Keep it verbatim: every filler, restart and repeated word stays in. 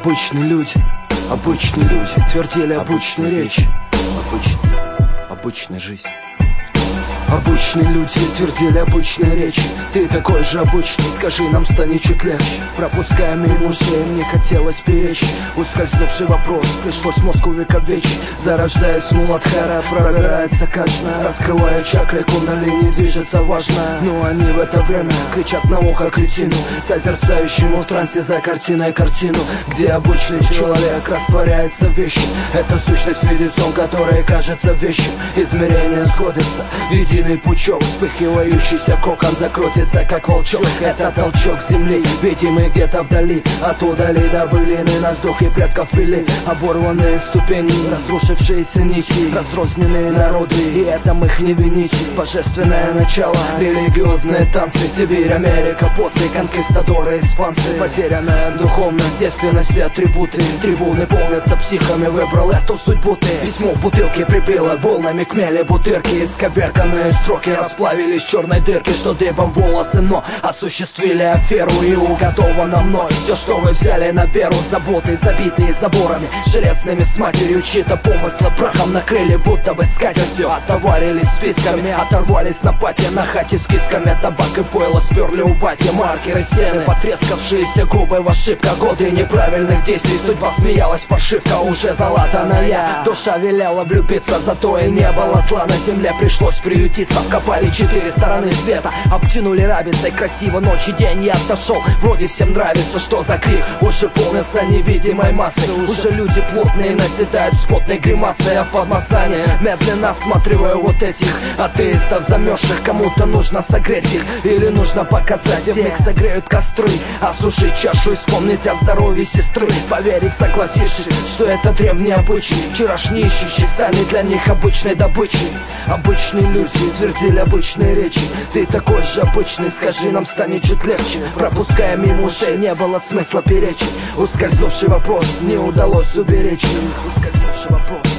Обычные люди, обычные люди твердили обычные речи. Обычная, обычная жизнь. Обычные люди твердили обычные речи. Ты такой же обычный, скажи, нам станет чуть легче. Пропуская мимо ушей, мне хотелось перечь. Ускользнувший вопрос, пришлось мозг увековечить. Зарождаясь Муладхара, пробирается каждая, раскрывая чакры, кундалини движется важно. Но они в это время кричат на ухо кретину, созерцающему в трансе за картиной картину, где обычный человек растворяется в вещи. Это сущность видит сон, который кажется вещью. Измерения сходятся, единый пучок, вспыхивающийся кокон закрутится, как волчок. Это толчок земли, видимый где-то вдали. Оттуда ли добылины на сдохе предков вели. Оборванные ступени, разрушившиеся нити, разрозненные народы, и это их не вините. Божественное начало, религиозные танцы, Сибирь, Америка, после конкистадоры, испанцы. Потерянная духовность, девственность и атрибуты. Трибуны полнятся психами, выбрал эту судьбу ты. Письмо в бутылке прибило волнами к мели бутырки. Исковерканные строки расплавились черной дырки, что дыбом волосы, но осуществили аферу. И уготовано мной все, что вы взяли на веру. Заботы, забитые заборами железными с матерью, чьи-то помыслы прахом накрыли, будто бы скатертью. Отоварились списками, оторвались на пати, на хате с кисками. Табак и пойло сперли у бати, маркеры, стены, потрескавшиеся губы в ошибках. Годы неправильных действий, судьба смеялась, фальшивка уже залатанная. Душа велела влюбиться, зато и не было зла на земле, пришлось приютиться. Вкопали четыре стороны света, обтянули рабицей красиво ночь и день. Я отошел, вроде всем нравится, что за крик уже полнится невидимой массой. Уже люди плотные наседают с потной гримасой, а в подмазане медленно осматриваю вот этих атеистов замерзших. Кому-то нужно согреть их или нужно показать, и в них согреют костры. Осушить чашу и вспомнить о здоровье сестры. Поверить, согласившись, что это древний обычай. Вчерашний ищущий станет для них обычной добычей. Обычные люди твердили обычные речи. Ты такой же обычный, скажи, нам станет чуть легче. Пропуская мимо ушей, не было смысла перечить. Ускользнувший вопрос, не удалось уберечь их. Ускользнувший вопрос.